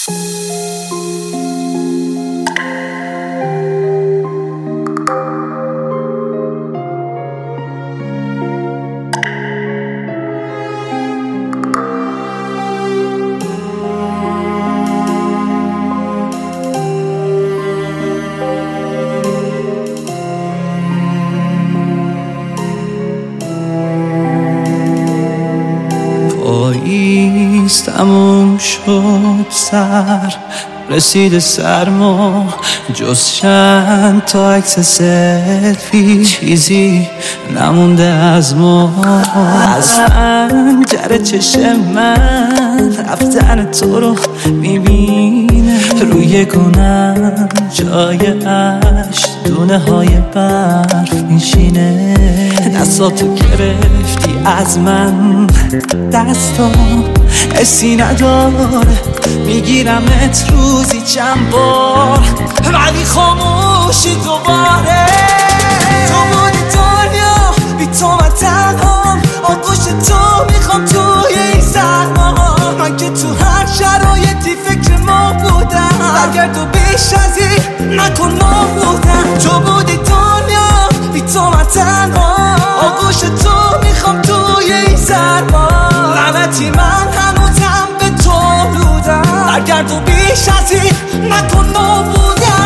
پاییز تموم شد، سر رسید سرما، جز چند تا عکس سلفی چیزی نمونده از ما. از پنجره چشم من رفتن تو رو میبینه، روی گونم جای عشق دونه های برف میشینه. دستاتو گرفتی از من، دستام حسی نداره، میگیرمت روزی چند بار ولی خاموشی دوباره. تو بودی دنیا بی تو من تنهام، آغوش تو میخوام توی این سرما. من که تو هر شرایطی فکر ما بودم، برگرد و بیش از این نکن ما بودم. تو بودی دنیا بی تو من تنهام، آغوش تو میخوام توی این سرما. لعنتی من هنوزم به تو بودم، برگرد و بیش از این نکن ما بودم.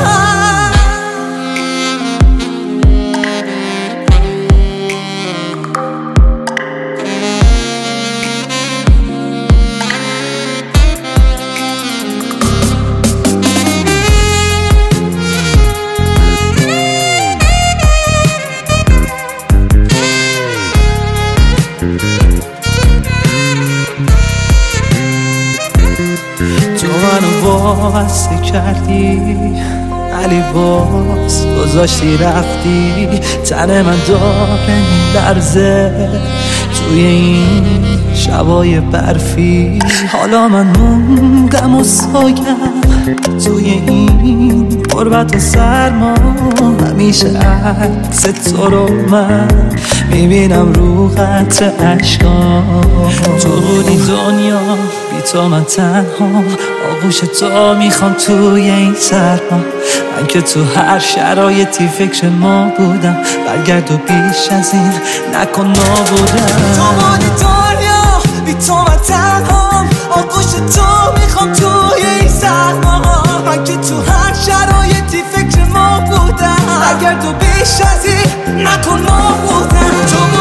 تو منو واسه کردی علی باز گذاشتی رفتی، تن من داره میلرزه توی این شبای برفی. حالا من موندم و سایم توی این غربت و سرما، همیشه عکس تو رو من میبینم رو قطر عشقام. تو بودی دنیا بی تو من تنهام، آغوش تو میخوام توی این سرما. من که تو هر شرایطی فکر ما بودم، برگرد و بیش از این نکن ما بودم. تو بودی دنیا بی تو من تنهام، آغوش تو میخوام توی این سرما. من که تو هر شرایطی فکر ما بودم، برگرد و بیش از این نکن ما بودم.